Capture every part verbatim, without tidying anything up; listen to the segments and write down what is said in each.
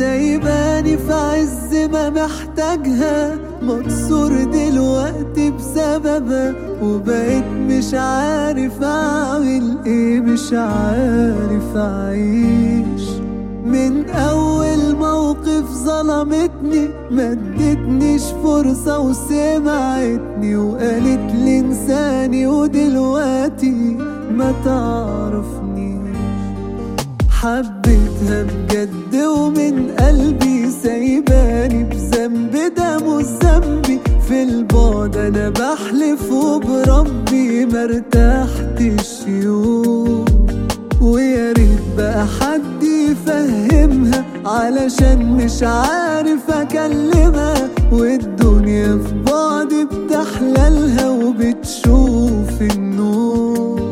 سايباني في عز ما محتاجها، مكسور دلوقتي بسببها، وبقيت مش عارف اعمل ايه، مش عارف اعيش. من اول موقف ظلمتني مدتنيش فرصة وسمعتني، وقالت لي انساني ودلوقتي ما تعرفنيش. حبيتها بجد ومن قلبي، سايباني بذنب ده مش ذنبي. في البعد انا بحلف وبربي مرتحتش يوم، ويا ريت بقى حد يفهمها علشان مش عارف اكلمها. والدنيا في بعد بتحلالها وبتشوف النور.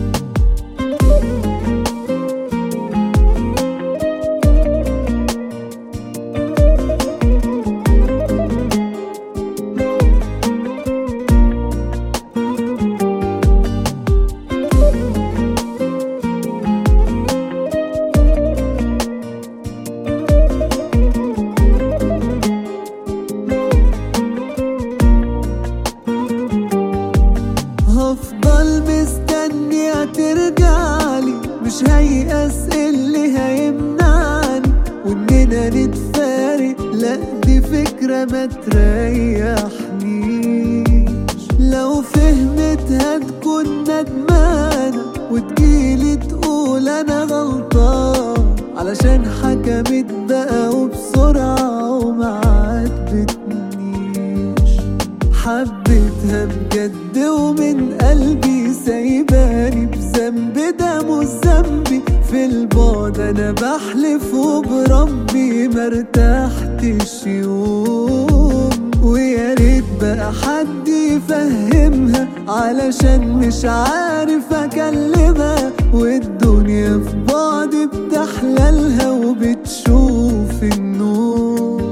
هفضل مستني ترجعلي، مش هيأس اللي هيمنعني، واننا نتفارق لا دي فكرة ما تريحنيش. لو فهمتها تكون ندمانة وتجيلي تقول انا غلطان، علشان حكمت بقى وبسرعة وما عاتبتنيش. حبيتها بجد ومن قلبي، سايباني بذنب ده مش ذنبي. في البعد انا بحلف وبربي مرتحتش يوم، ويا ريت بقى حد يفهمها علشان مش عارف اكلمها. والدنيا في بعد بتحلالها وبتشوف النور.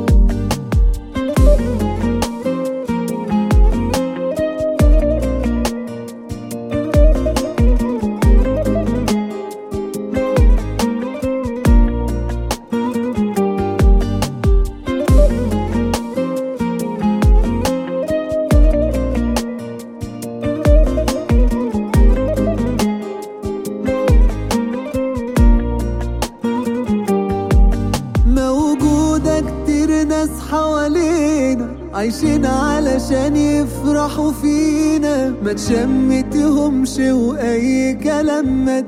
ناس حوالينا عايشين علشان يفرحوا فينا، ما تشمتهمش واي كلام ما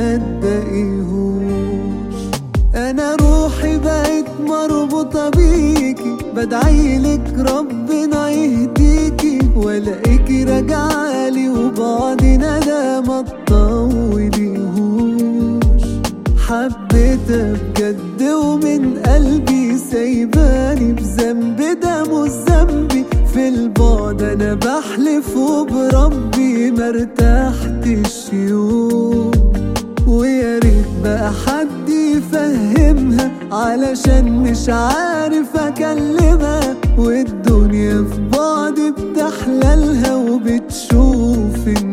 تصدقيهوش. انا روحي بقت مربوطة بيكي، بدعيلك ربنا يهديكي، والاقيكي راجعالي وبعدنا ده ما تطوليهوش. حبيتها بجد ومن قلبي، سايباني بذنب ده مش ذنبي. في البعد انا بحلف وبربي مرتحتش يوم، ويا ريت بقى حد يفهمها علشان مش عارف اكلمها. والدنيا في بعد بتحلالها وبتشوف